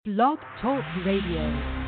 Blog Talk Radio.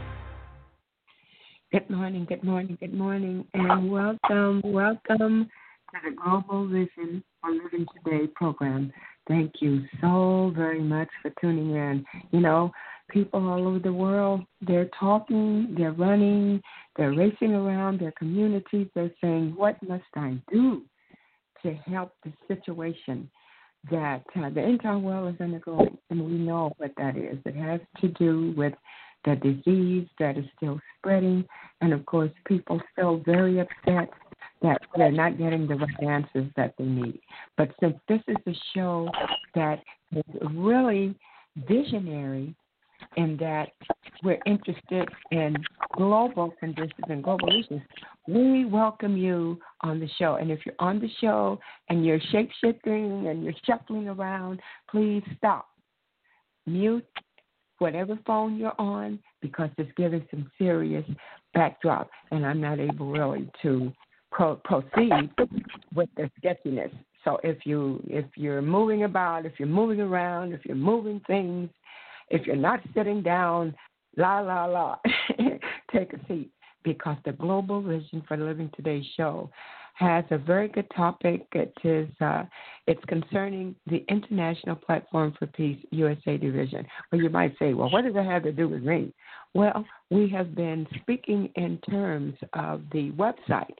Good morning, good morning, good morning, and welcome to the Global Vision for Living Today program. Thank you so very much for tuning in. You know, people all over the world, they're talking, they're running, they're racing around their communities. They're saying, what must I do to help the situation that the entire world is undergoing? And we know what that is. It has to do with the disease that is still spreading, and of course, people still very upset that they're not getting the right answers that they need. But since this is a show that is really visionary in that we're interested in global conditions and global issues, we welcome you on the show. And if you're on the show and you're shape-shifting and you're shuffling around, please stop. Mute whatever phone you're on, because it's giving some serious backdrop, and I'm not able really to proceed with the sketchiness. So if you're moving about, if you're moving around, if you're moving things, if you're not sitting down, take a seat, because the Global Vision for Living Today show has a very good topic. It's concerning the International Platform for Peace USA Division. Well, you might say, well, what does it have to do with me? Well, we have been speaking in terms of the website,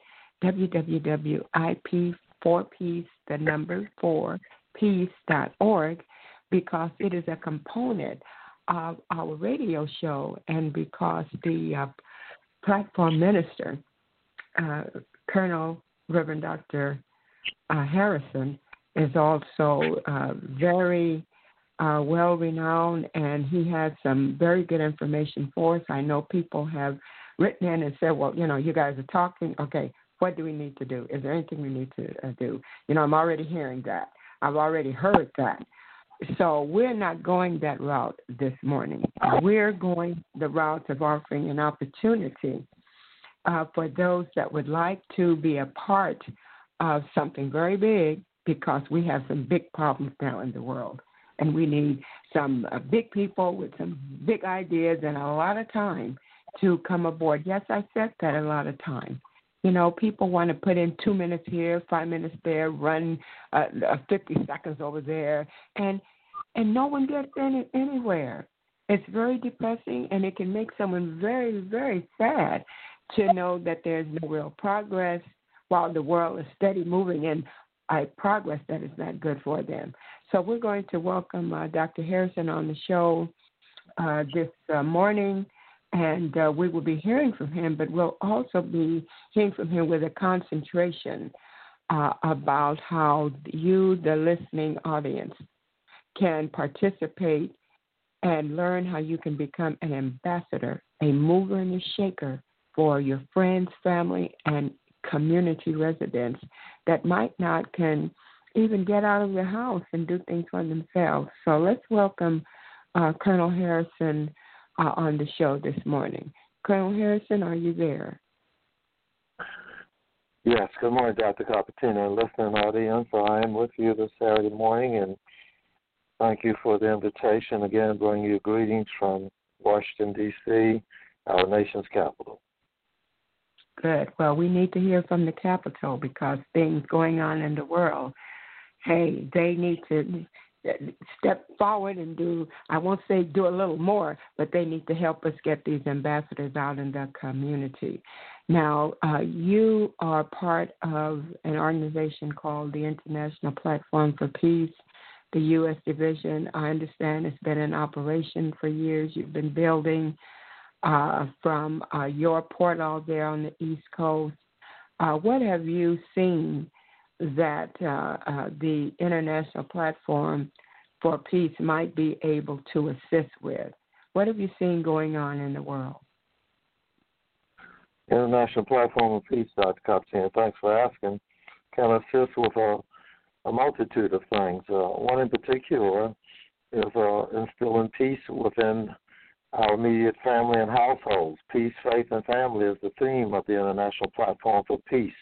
www.ip4peace, the number 4, peace.org, because it is a component of our radio show, and because the platform minister, Colonel Reverend Dr. Harrison, is also very well-renowned, and he has some very good information for us. I know people have written in and said, well, you guys are talking. Okay, what do we need to do? Is there anything we need to do? I'm already hearing that. I've already heard that. So we're not going that route this morning. We're going the route of offering an opportunity for those that would like to be a part of something very big, because we have some big problems now in the world, and we need some big people with some big ideas and a lot of time to come aboard. Yes, I said that, a lot of time. People want to put in 2 minutes here, 5 minutes there, run 50 seconds over there, and no one gets anywhere. It's very depressing, and it can make someone very, very sad to know that there's no real progress while the world is steady moving in a progress that is not good for them. So we're going to welcome Dr. Harrison on the show this morning, and we will be hearing from him, but we'll also be hearing from him with a concentration about how you, the listening audience, can participate and learn how you can become an ambassador, a mover and a shaker for your friends, family, and community residents that might not can even get out of their house and do things for themselves. So let's welcome Colonel Harrison on the show this morning. Colonel Harrison, are you there? Yes, good morning, Dr. Capatina, listening audience. I am with you this Saturday morning, and thank you for the invitation. Again, bring you greetings from Washington, D.C., our nation's capital. Good. Well, we need to hear from the Capitol, because things going on in the world, hey, they need to step forward and do, I won't say do a little more, but they need to help us get these ambassadors out in the community. Now, you are part of an organization called the International Platform for Peace, the U.S. Division. I understand it's been in operation for years. You've been building from your portal there on the East Coast. What have you seen that the International Platform for Peace might be able to assist with? What have you seen going on in the world? International Platform for Peace, Dr. Capatina, thanks for asking, can assist with a multitude of things. One in particular is instilling peace within our immediate family and households. Peace, faith, and family is the theme of the International Platform for Peace.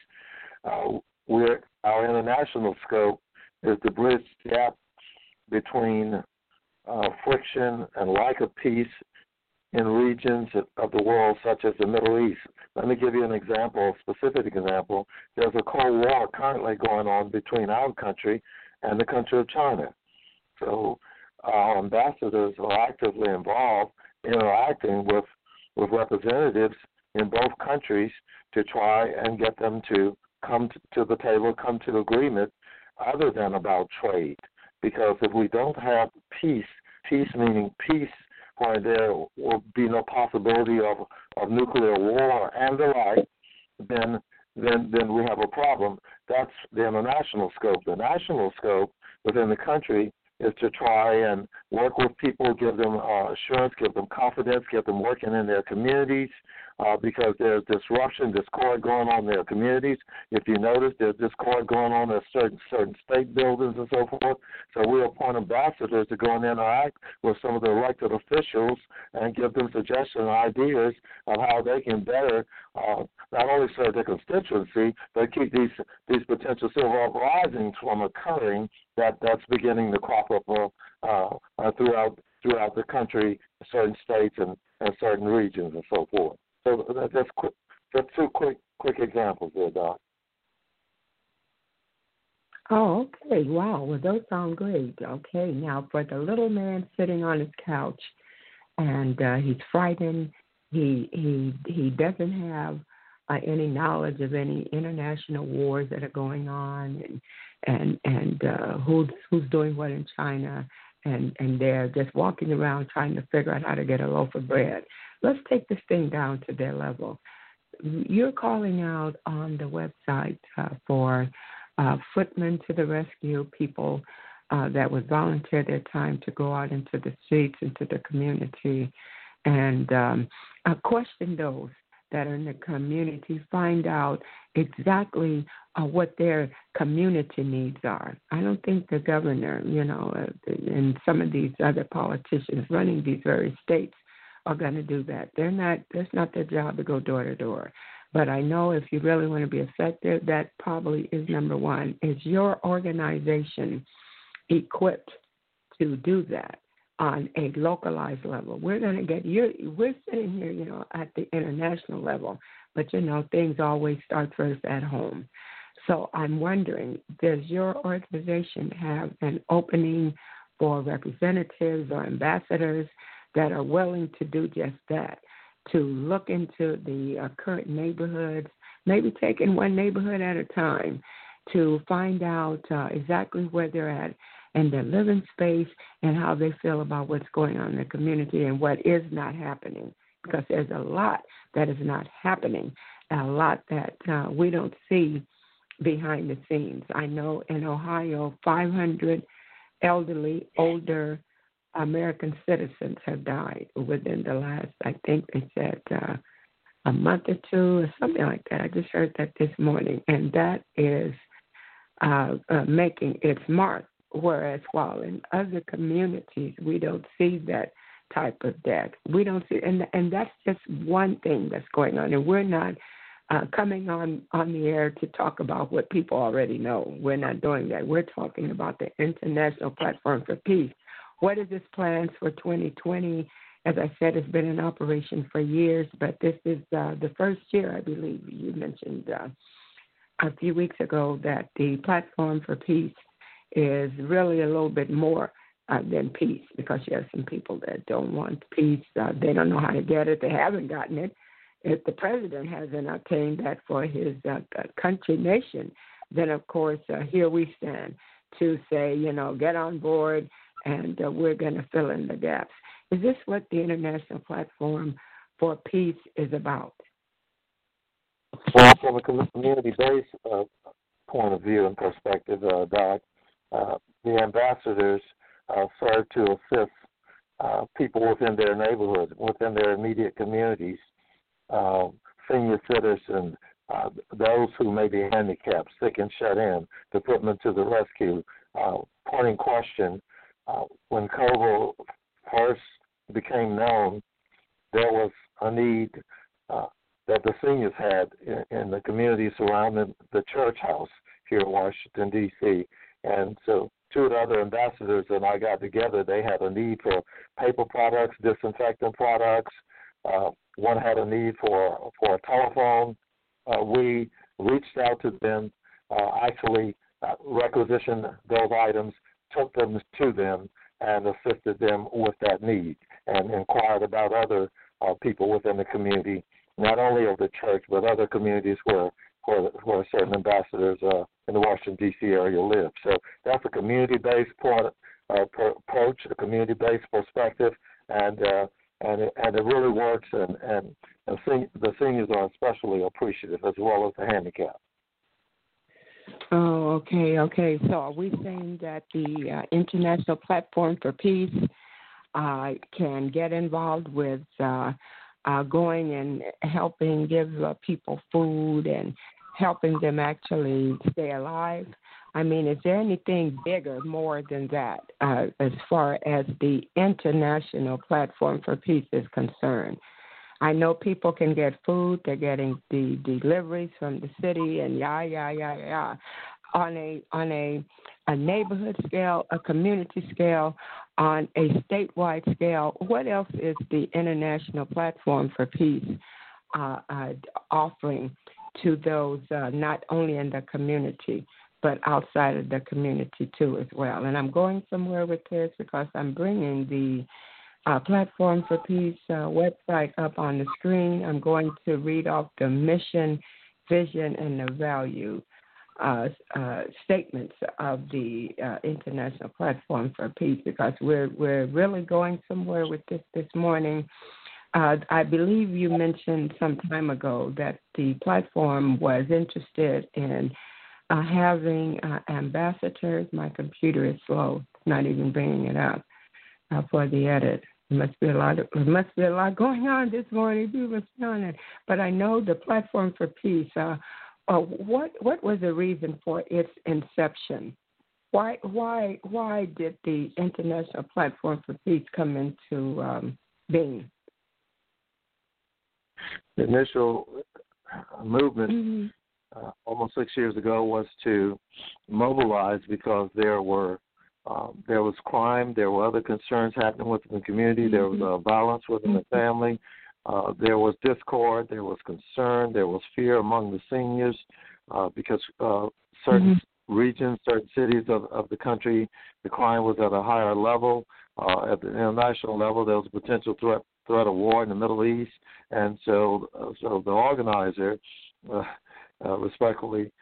Our international scope is to bridge the gap between friction and lack of peace in regions of the world such as the Middle East. Let me give you an example, a specific example. There's a Cold War currently going on between our country and the country of China. So our ambassadors are actively involved, interacting with representatives in both countries to try and get them to come to the table, come to agreement other than about trade. Because if we don't have peace meaning peace where there will be no possibility of nuclear war and the like, then we have a problem. That's the international scope. The national scope within the country is to try and work with people, give them assurance, give them confidence, get them working in their communities, because there's disruption, discord going on in their communities. If you notice, there's discord going on in certain state buildings and so forth. So we appoint ambassadors to go and interact with some of the elected officials and give them suggestions and ideas of how they can better not only serve their constituency, but keep these potential civil uprisings from occurring that's beginning to crop up throughout the country, certain states and certain regions and so forth. So that's two quick examples there, Doc. Oh, okay. Wow. Well, those sound great. Okay. Now, for the little man sitting on his couch, and he's frightened. He doesn't have any knowledge of any international wars that are going on, and who's doing what in China, and they're just walking around trying to figure out how to get a loaf of bread. Let's take this thing down to their level. You're calling out on the website for footmen to the rescue, people that would volunteer their time to go out into the streets, into the community, and question those that are in the community, find out exactly what their community needs are. I don't think the governor, and some of these other politicians running these various states are going to do that. That's not their job to go door to door. But I know if you really want to be effective, that probably is number one. Is your organization equipped to do that on a localized level? We're going to get we're sitting here, at the international level, but things always start first at home. So I'm wondering, does your organization have an opening for representatives or ambassadors that are willing to do just that, to look into the current neighborhoods, maybe taking one neighborhood at a time, to find out exactly where they're at and their living space and how they feel about what's going on in the community and what is not happening, because there's a lot that is not happening, a lot that we don't see behind the scenes. I know in Ohio, 500 older American citizens have died within the last, I think they said, a month or two or something like that. I just heard that this morning, and that is making its mark. Whereas while in other communities we don't see that type of death, we don't see, and that's just one thing that's going on. And we're not coming on the air to talk about what people already know. We're not doing that. We're talking about the International Platform for Peace. What is its plans for 2020? As I said, it's been in operation for years, but this is the first year, I believe you mentioned a few weeks ago, that the Platform for Peace is really a little bit more than peace, because you have some people that don't want peace. They don't know how to get it. They haven't gotten it. If the president hasn't obtained that for his country, nation, then, of course, here we stand to say, get on board, and we're going to fill in the gaps. Is this what the International Platform for Peace is about? Well, from a community-based point of view and perspective, Doc, the ambassadors serve to assist people within their neighborhoods, within their immediate communities, senior citizens, those who may be handicapped, sick and shut in, to put them to the rescue. Point in question, when COVID first became known, there was a need that the seniors had in the community surrounding the church house here in Washington, D.C. And so two of the other ambassadors and I got together, they had a need for paper products, disinfectant products. One had a need for a telephone. We reached out to them, actually requisitioned those items, took them to them, and assisted them with that need, and inquired about other people within the community, not only of the church, but other communities where certain ambassadors in the Washington, D.C. area live. So that's a community-based approach, a community-based perspective, and it really works, and the seniors are especially appreciative, as well as the handicapped. Oh, okay. So are we saying that the International Platform for Peace can get involved with going and helping give people food and helping them actually stay alive? I mean, is there anything bigger, more than that, as far as the International Platform for Peace is concerned? I know people can get food. They're getting the deliveries from the city and on a neighborhood scale, a community scale, on a statewide scale. What else is the International Platform for Peace offering to those not only in the community but outside of the community too as well? And I'm going somewhere with this because I'm bringing the Platform for Peace website up on the screen. I'm going to read off the mission, vision, and the value statements of the International Platform for Peace, because we're really going somewhere with this morning. I believe you mentioned some time ago that the platform was interested in having ambassadors. My computer is slow; it's not even bringing it up for the edit. There must be a lot going on this morning. But I know the Platform for Peace. What was the reason for its inception? Why did the International Platform for Peace come into being? The initial movement almost 6 years ago was to mobilize because there was crime, there were other concerns happening within the community, there was violence within the family, there was discord, there was concern, there was fear among the seniors because certain regions, certain cities of the country, the crime was at a higher level. At the international level, there was a potential threat of war in the Middle East, and so the organizer, respectfully,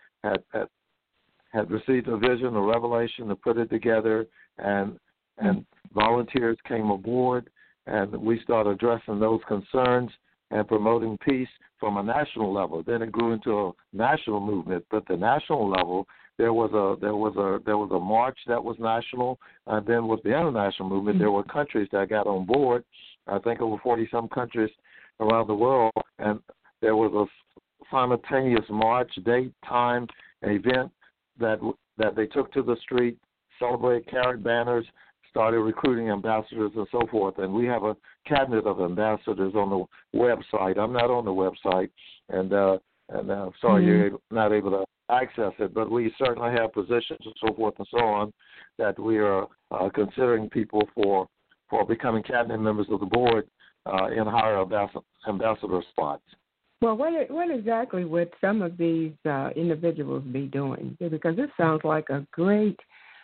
had received a vision, a revelation to put it together, and volunteers came aboard, and we started addressing those concerns and promoting peace from a national level. Then it grew into a national movement. But the national level, there was a march that was national, and then with the international movement, there were countries that got on board. I think over 40-some countries around the world, and there was a simultaneous march, date, time, event that they took to the street, celebrated, carried banners, started recruiting ambassadors and so forth. And we have a cabinet of ambassadors on the website. I'm not on the website, and I'm sorry you're not able to access it, but we certainly have positions and so forth and so on that we are considering people for becoming cabinet members of the board in higher ambassador spots. Well, what exactly would some of these individuals be doing? Because this sounds like a great,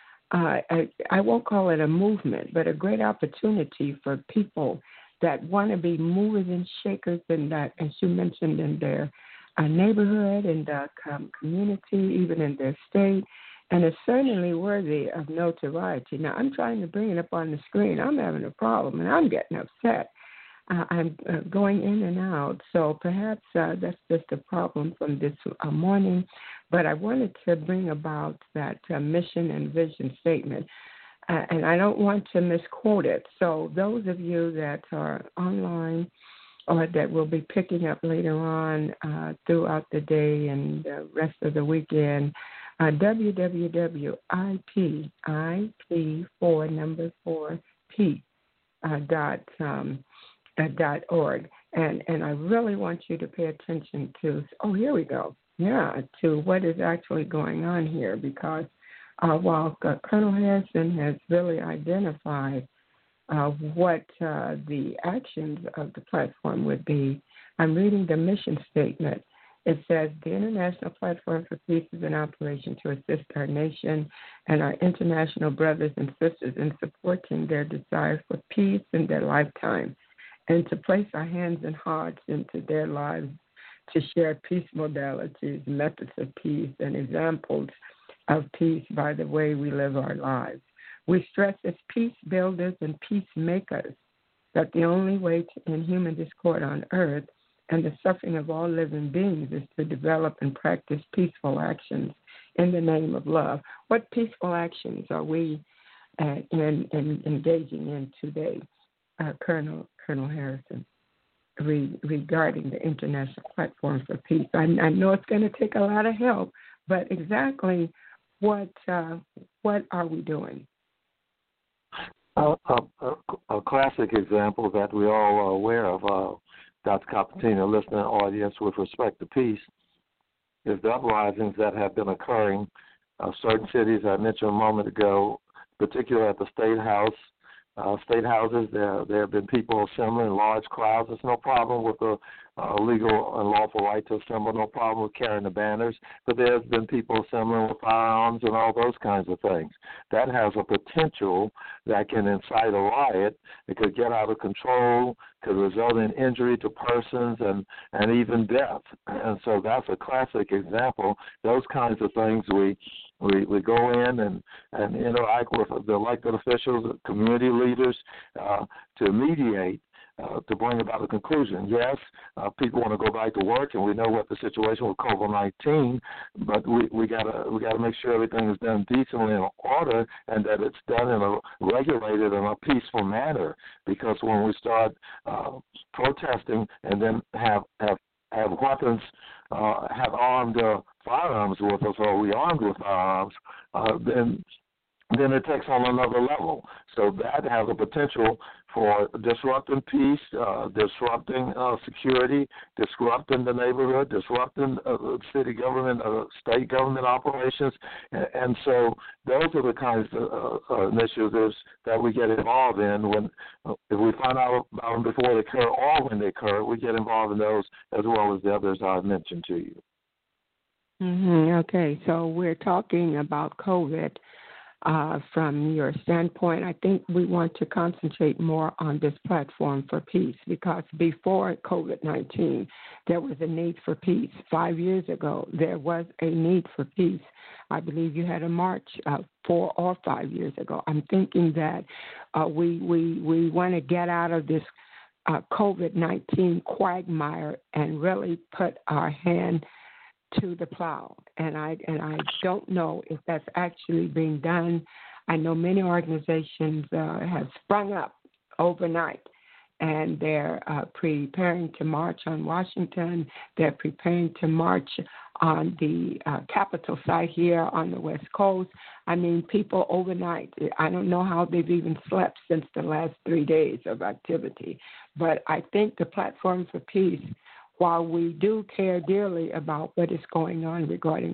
I won't call it a movement, but a great opportunity for people that want to be movers and shakers in that, as you mentioned, in their neighborhood, in the community, even in their state. And it's certainly worthy of notoriety. Now, I'm trying to bring it up on the screen. I'm having a problem, and I'm getting upset. I'm going in and out, so perhaps that's just a problem from this morning. But I wanted to bring about that mission and vision statement, and I don't want to misquote it. So those of you that are online or that will be picking up later on throughout the day and the rest of the weekend, www.ip4p.org. And I really want you to pay attention to, here we go, to what is actually going on here, because While Colonel Harrison has really identified what the actions of the platform would be, I'm reading the mission statement. It says, the International Platform for Peace is an operation to assist our nation and our international brothers and sisters in supporting their desire for peace in their lifetime, and to place our hands and hearts into their lives to share peace modalities, methods of peace, and examples of peace by the way we live our lives. We stress as peace builders and peacemakers that the only way to end human discord on earth and the suffering of all living beings is to develop and practice peaceful actions in the name of love. What peaceful actions are we engaging in today, Colonel Harrison, regarding the International Platform for Peace? I know it's going to take a lot of help, but exactly what are we doing? A classic example that we all are aware of, Dr. Capatina, listening audience, with respect to peace, is the uprisings that have been occurring. Certain cities I mentioned a moment ago, particularly at the State House, state houses, there have been people assembling in large crowds. There's no problem with the legal and lawful right to assemble, no problem with carrying the banners, but there's been people assembling with firearms and all those kinds of things. That has a potential that can incite a riot. It could get out of control, could result in injury to persons and even death. And so that's a classic example. Those kinds of things we go in and interact with the elected officials, community leaders, to mediate, to bring about a conclusion. Yes, people want to go back to work, and we know what the situation with COVID-19, but we gotta make sure everything is done decently in order, and that it's done in a regulated and a peaceful manner. Because when we start protesting and then have weapons, have armed firearms with us, or we armed with firearms, then it takes on another level. So that has a potential for disrupting peace, disrupting security, disrupting the neighborhood, disrupting city government, state government operations. And so those are the kinds of initiatives that we get involved in. When if we find out about them before they occur or when they occur, we get involved in those as well as the others I've mentioned to you. Okay, so we're talking about COVID. From your standpoint, I think we want to concentrate more on this platform for peace, because before COVID-19, there was a need for peace. 5 years ago, there was a need for peace. I believe you had a march 4 or 5 years ago. I'm thinking that we want to get out of this COVID-19 quagmire and really put our hand to the plow, and I don't know if that's actually being done. I know many organizations have sprung up overnight, and they're preparing to march on Washington. They're preparing to march on the Capitol site here on the West Coast. I mean, people overnight. I don't know how they've even slept since the last 3 days of activity, but I think the Platform for Peace, while we do care dearly about what is going on regarding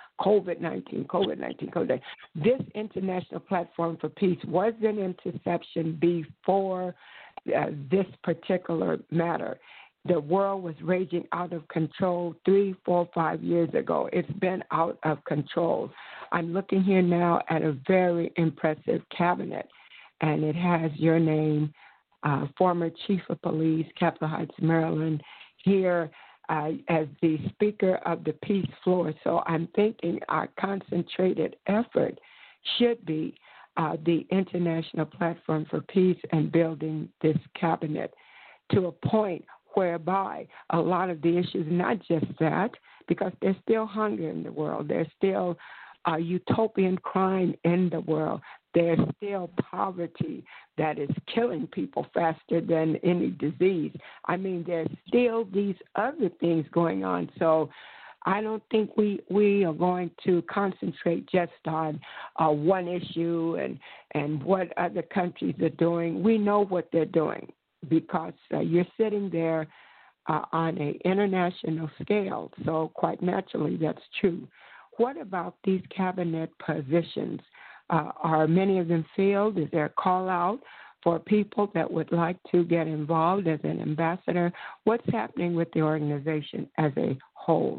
COVID-19, this International Platform for Peace was an interception before this particular matter. The world was raging out of control 3, 4, 5 years ago. It's been out of control. I'm looking here now at a very impressive cabinet, and it has your name, former Chief of Police, Capitol Heights, Maryland, here as the Speaker of the Peace Floor. So I'm thinking our concentrated effort should be the International Platform for Peace and building this cabinet to a point whereby a lot of the issues, not just that, because there's still hunger in the world, there's still utopian crime in the world, there's still poverty that is killing people faster than any disease. I mean, there's still these other things going on. So I don't think we are going to concentrate just on one issue and what other countries are doing. We know what they're doing, because you're sitting there on an international scale. So quite naturally, that's true. what about these cabinet positions? Are many of them filled? Is there a call out for people that would like to get involved as an ambassador? What's happening with the organization as a whole?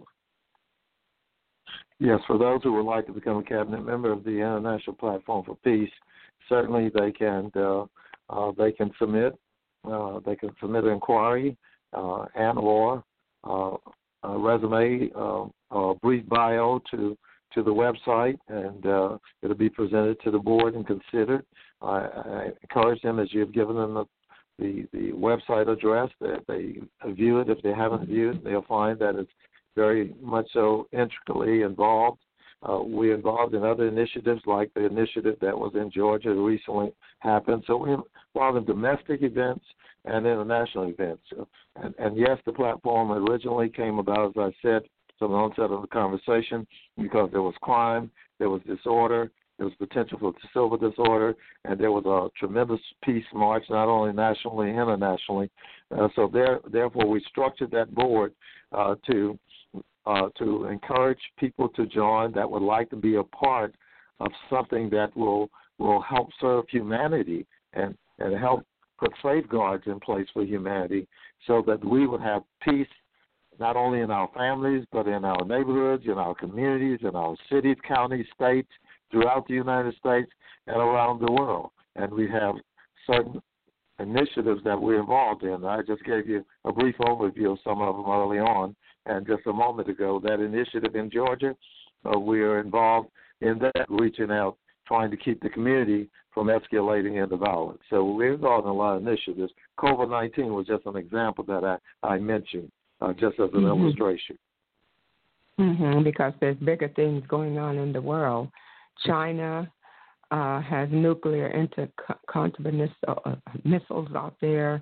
Yes, for those who would like to become a cabinet member of the International Platform for Peace, certainly they can submit an inquiry and or a resume, a brief bio to the website, and it'll be presented to the board and considered. I encourage them, as you've given them the website address, that they view it. If they haven't viewed it, they'll find that it's very much so intricately involved. We're involved in other initiatives like the initiative that was in Georgia that recently happened. So we're involved in domestic events and international events. And yes, the platform originally came about, as I said, from the onset of the conversation, because there was crime, there was disorder, there was potential for civil disorder, and there was a tremendous peace march, not only nationally and internationally. So therefore, we structured that board to encourage people to join that would like to be a part of something that will help serve humanity and help put safeguards in place for humanity, so that we would have peace not only in our families, but in our neighborhoods, in our communities, in our cities, counties, states, throughout the United States and around the world. And we have certain initiatives that we're involved in. I just gave you a brief overview of some of them early on. And just a moment ago, that initiative in Georgia, we are involved in that, reaching out, trying to keep the community from escalating into violence. So we're involved in a lot of initiatives. COVID-19 was just an example that I mentioned, just as an illustration. Because there's bigger things going on in the world. China has nuclear intercontinental missiles out there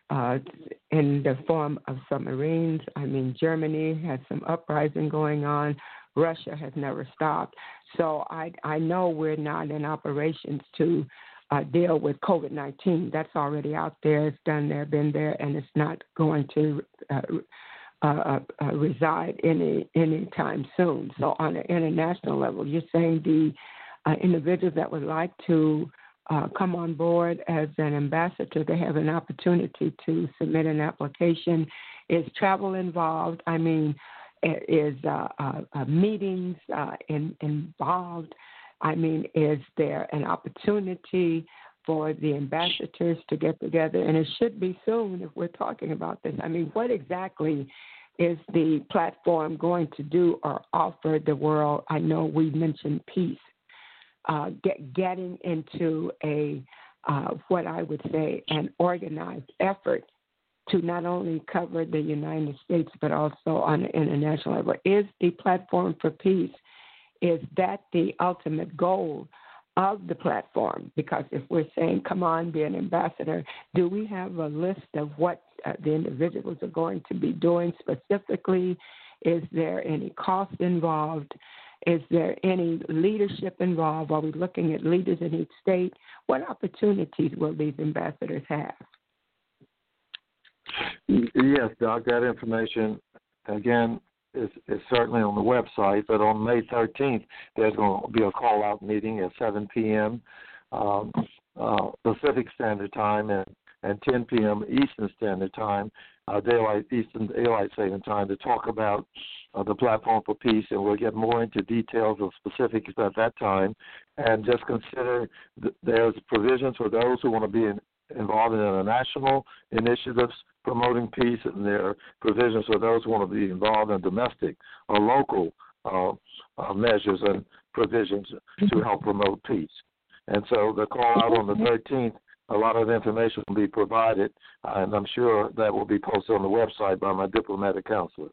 in the form of submarines. I mean, Germany has some uprising going on. Russia has never stopped. So I know we're not in operations to deal with COVID-19. That's already out there. It's done there, been there, and it's not going to reside any time soon. So on an international level, you're saying the individuals that would like to come on board as an ambassador, they have an opportunity to submit an application. Is travel involved? I mean, is meetings involved? I mean, is there an opportunity for the ambassadors to get together? And it should be soon if we're talking about this. I mean, what exactly is the platform going to do or offer the world? I know we mentioned peace. Getting into a what I would say an organized effort to not only cover the United States but also on an international level. Is the Platform for Peace, is that the ultimate goal of the platform? Because if we're saying, come on, be an ambassador, do we have a list of what the individuals are going to be doing specifically? Is there any cost involved? Is there any leadership involved? Are we looking at leaders in each state? What opportunities will these ambassadors have? Yes, Doc, that information, again, is certainly on the website, but on May 13th, there's going to be a call-out meeting at 7 p.m. Pacific Standard Time and 10 p.m. Eastern Standard Time, Eastern Daylight Saving Time, to talk about the Platform for Peace, and we'll get more into details of specifics at that time. And just consider there's provisions for those who want to be involved in international initiatives promoting peace, and there are provisions for those who want to be involved in domestic or local measures and provisions to help promote peace. And so the call out on the 13th, a lot of information will be provided, and I'm sure that will be posted on the website by my diplomatic counselor.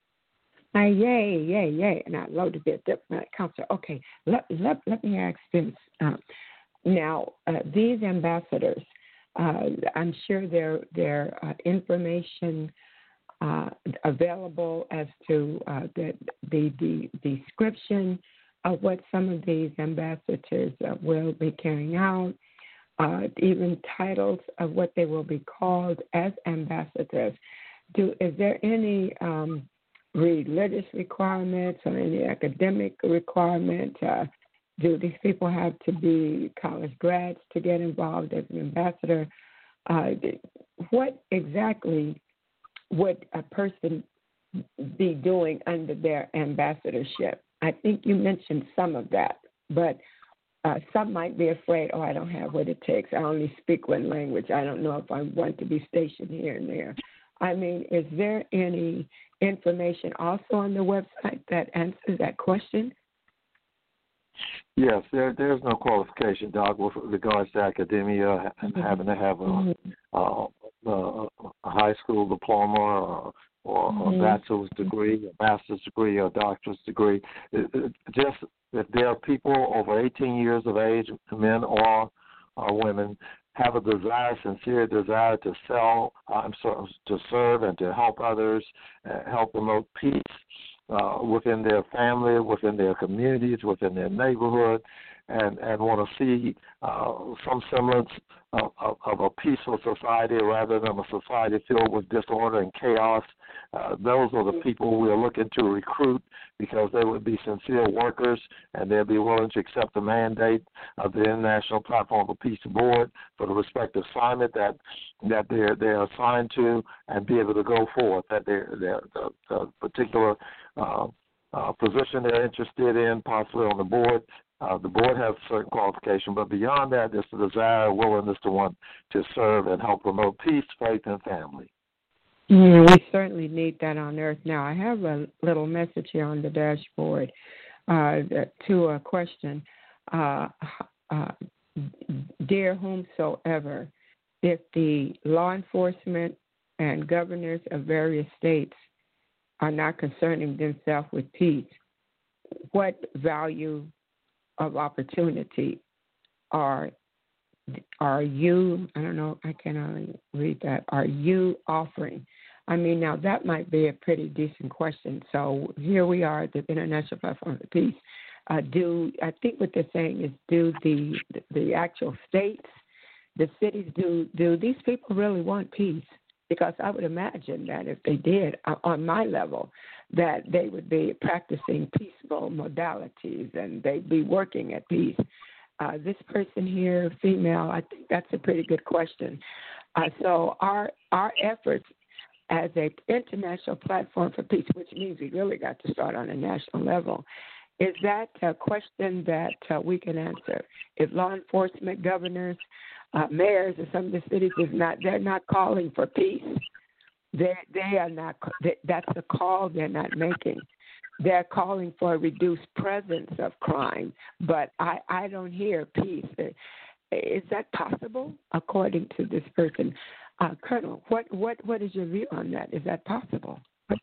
Yay. And I'd love to be a diplomatic counselor. Okay, let me ask this. Now, these ambassadors, I'm sure there information available as to the description of what some of these ambassadors will be carrying out, even titles of what they will be called as ambassadors. Is there any religious requirements or any academic requirement? Do these people have to be college grads to get involved as an ambassador? What exactly would a person be doing under their ambassadorship? I think you mentioned some of that, but some might be afraid, I don't have what it takes. I only speak one language. I don't know if I want to be stationed here and there. I mean, is there any information also on the website that answers that question? Yes, there's no qualification, Doc, with regards to academia and having to have a high school diploma or a bachelor's degree, a master's degree, or a doctorate degree. Just if there are people over 18 years of age, men or women, have a sincere desire to to serve and to help others, help promote peace within their family, within their communities, within their neighborhood, and want to see some semblance of a peaceful society rather than a society filled with disorder and chaos. Those are the people we are looking to recruit because they would be sincere workers and they'll be willing to accept the mandate of the International Platform for Peace Board for the respective assignment that they're assigned to and be able to go forth, that the particular position they're interested in, possibly on the board. The board has certain qualifications, but beyond that, there's the desire, willingness to want to serve and help promote peace, faith, and family. We certainly need that on earth. Now, I have a little message here on the dashboard to a question. Dear whomsoever, if the law enforcement and governors of various states are not concerning themselves with peace, what value of opportunity are you, I don't know, I cannot read that, are you offering? I mean, now that might be a pretty decent question. So here we are at the International Platform for Peace. I think what they're saying is, do the actual states, the cities, do these people really want peace? Because I would imagine that if they did, on my level, that they would be practicing peaceful modalities and they'd be working at peace. This person here, female, I think that's a pretty good question. So our efforts as an international platform for peace, which means we really got to start on a national level, is that a question that we can answer. If law enforcement, governors, mayors of some of the cities they're not calling for peace. They are not. That's the call they're not making. They're calling for a reduced presence of crime, but I don't hear peace. Is that possible, according to this person? Colonel, what is your view on that? Is that possible?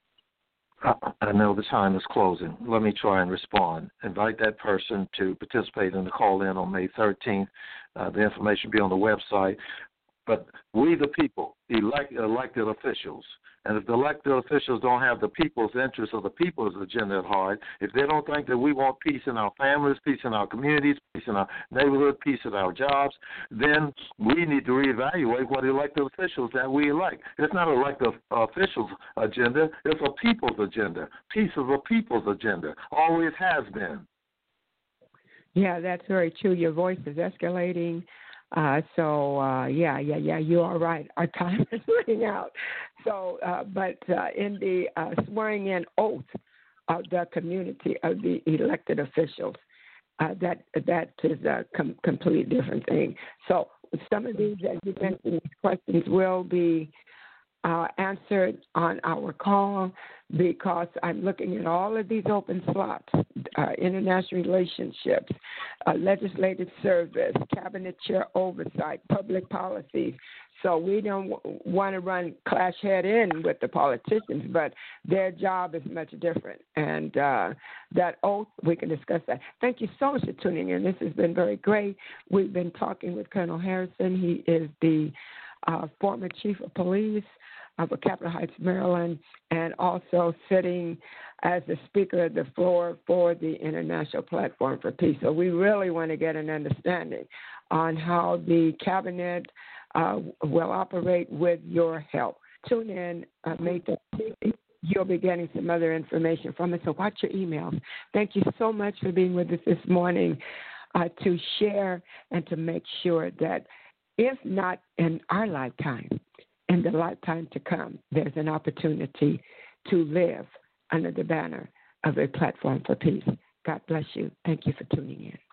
I know the time is closing. Let me try and respond. Invite that person to participate in the call-in on May 13th. The information will be on the website. But we, the people, elected officials, and if the elected officials don't have the people's interests or the people's agenda at heart, if they don't think that we want peace in our families, peace in our communities, peace in our neighborhood, peace in our jobs, then we need to reevaluate what elected officials that we elect. It's not an elected officials' agenda. It's a people's agenda. Peace is a people's agenda. Always has been. Yeah, that's very true. Your voice is escalating. You are right. Our time is running out. So, but in the swearing-in oath of the community of the elected officials, that is a completely different thing. So, some of these, as you mentioned, these questions will be answered on our call, because I'm looking at all of these open slots, international relationships, legislative service, cabinet chair oversight, public policies. So we don't want to clash head in with the politicians, but their job is much different. And that oath, we can discuss that. Thank you so much for tuning in. This has been very great. We've been talking with Colonel Harrison. He is the former chief of police of Capitol Heights, Maryland, and also sitting as the speaker of the floor for the International Platform for Peace. So we really want to get an understanding on how the cabinet will operate with your help. Tune in May 13th. you'll be getting some other information from us. So watch your emails. Thank you so much for being with us this morning to share and to make sure that if not in our lifetime, in the lifetime to come, there's an opportunity to live under the banner of a platform for peace. God bless you. Thank you for tuning in.